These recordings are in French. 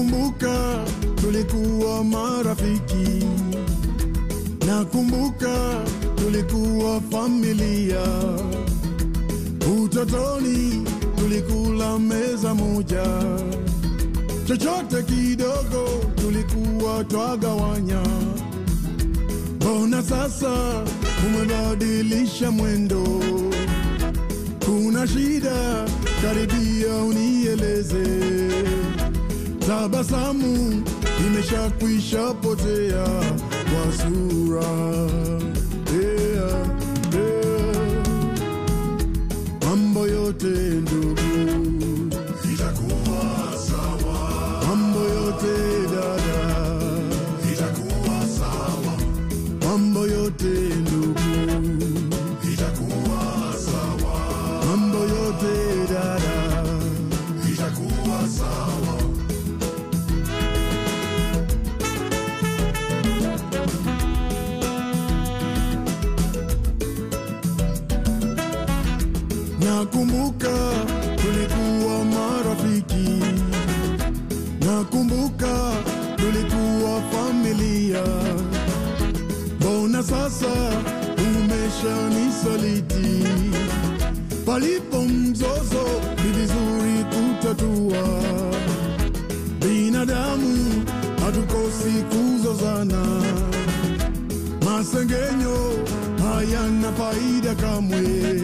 Nakumbuka tulikuwa marafiki, nakumbuka tulikuwa familia. Utotoni tulikula meza moja, chochote kidogo tulikuwa twagawanya. Mbona sasa umebadilisha mwendo? Kuna shida? Karibia unieleze. Tabasamu imeshakwisha potea kwa sura. Mambo yote ndugu itakuwa sawa. Mambo yote dada itakuwa sawa. Mambo yote ndugu itakuwa sawa. Mambo yote dada itakuwa sawa. Nakumbuka tulikuwa marafiki, nakumbuka tulikuwa familia. Mbona sasa umeshanisaliti? Palipo mzozo ni vizuri kutatua. Binadamu hatukosi kuzozana, masengenyo hayana faida kamwe.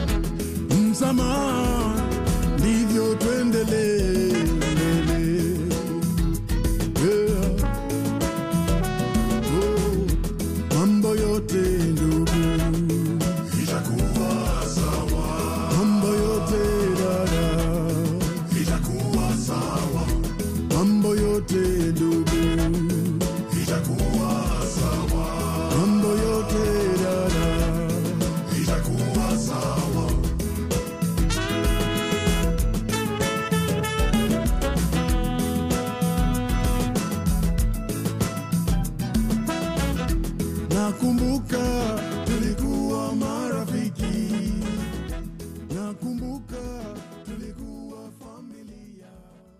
Msamaha ndivyo tuendelee. Mambo yote ndugu itakuwa sawa. Mambo yote dada itakuwa sawa. Mambo yote ndugu itakuwa sawa. Mambo yote dada itakuwa sawa. Nakumbuka tulikuwa marafiki, nakumbuka tulikuwa familia.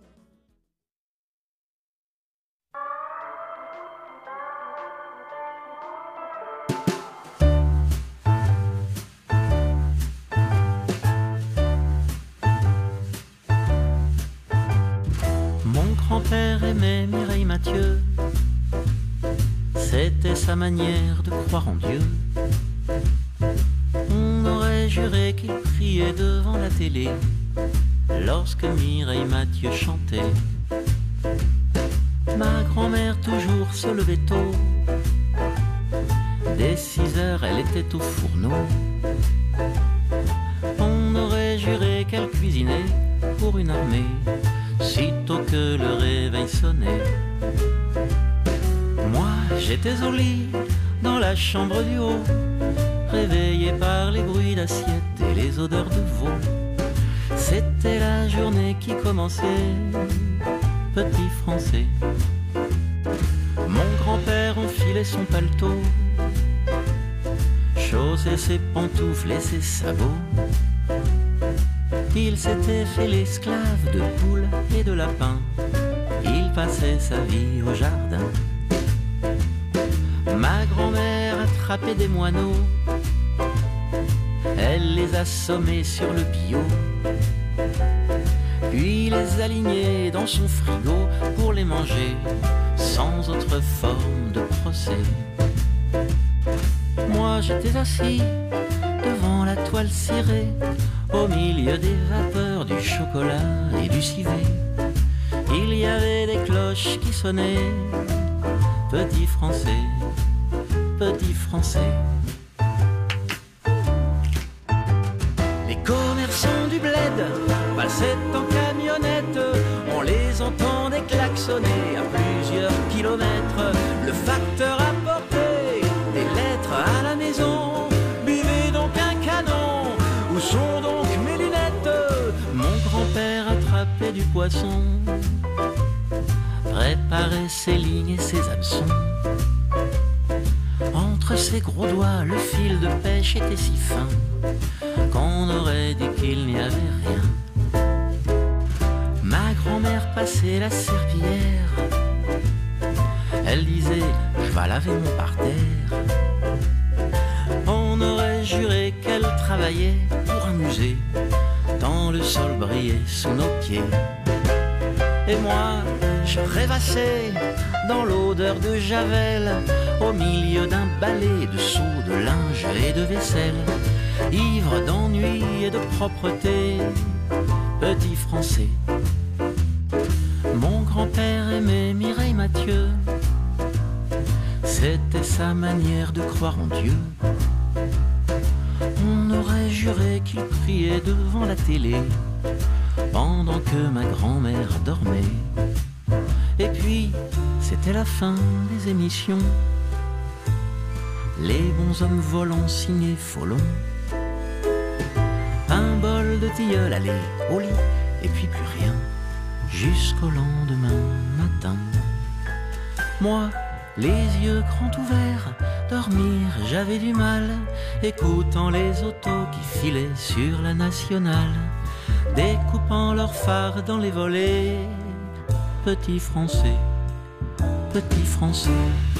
Mon grand-père aimait Mireille Mathieu. C'était sa manière de croire en Dieu. On aurait juré qu'il priait devant la télé lorsque Mireille Mathieu chantait. Ma grand-mère toujours se levait tôt. Dès 6 heures, elle était au fourneau. On aurait juré qu'elle cuisinait pour une armée sitôt que le réveil sonnait. Moi, j'étais au lit, dans la chambre du haut, réveillé par les bruits d'assiettes et les odeurs de veau. C'était la journée qui commençait, petit français. Mon grand-père enfilait son paletot, chaussait ses pantoufles et ses sabots. Il s'était fait l'esclave de poules et de lapins. Il passait sa vie au jardin. Ma grand-mère attrapait des moineaux, elle les assommait sur le bio, puis les alignait dans son frigo pour les manger sans autre forme de procès. Moi j'étais assis devant la toile cirée, au milieu des vapeurs du chocolat et du civet. Il y avait des cloches qui sonnaient, petit français, petit français. Les commerçants du bled passaient en camionnette, on les entendait klaxonner à plusieurs kilomètres. Le facteur apportait des lettres à la maison. Buvez donc un canon, où sont donc mes lunettes? Mon grand-père attrapait du poisson, préparait ses lignes et ses hameçons. Entre ses gros doigts, le fil de pêche était si fin qu'on aurait dit qu'il n'y avait rien. Ma grand-mère passé la serpillière. Elle disait, je vais laver mon parterre. On aurait juré qu'elle travaillait pour un musée, tant le sol brillait sous nos pieds. Et moi, je rêvassais dans l'odeur de Javel, au milieu d'un balai de seaux, de linge et de vaisselle, ivre d'ennui et de propreté, petit Français. Mon grand-père aimait Mireille Mathieu, c'était sa manière de croire en Dieu. On aurait juré qu'il priait devant la télé pendant que ma grand-mère dormait. Et puis, c'était la fin des émissions. Les bons hommes volants signés Folon. Un bol de tilleul, allez, au lit, et puis plus rien, jusqu'au lendemain matin. Moi, les yeux grands ouverts, dormir, j'avais du mal, écoutant les autos qui filaient sur la nationale, découpant leurs phares dans les volets. Petit Français, petit Français.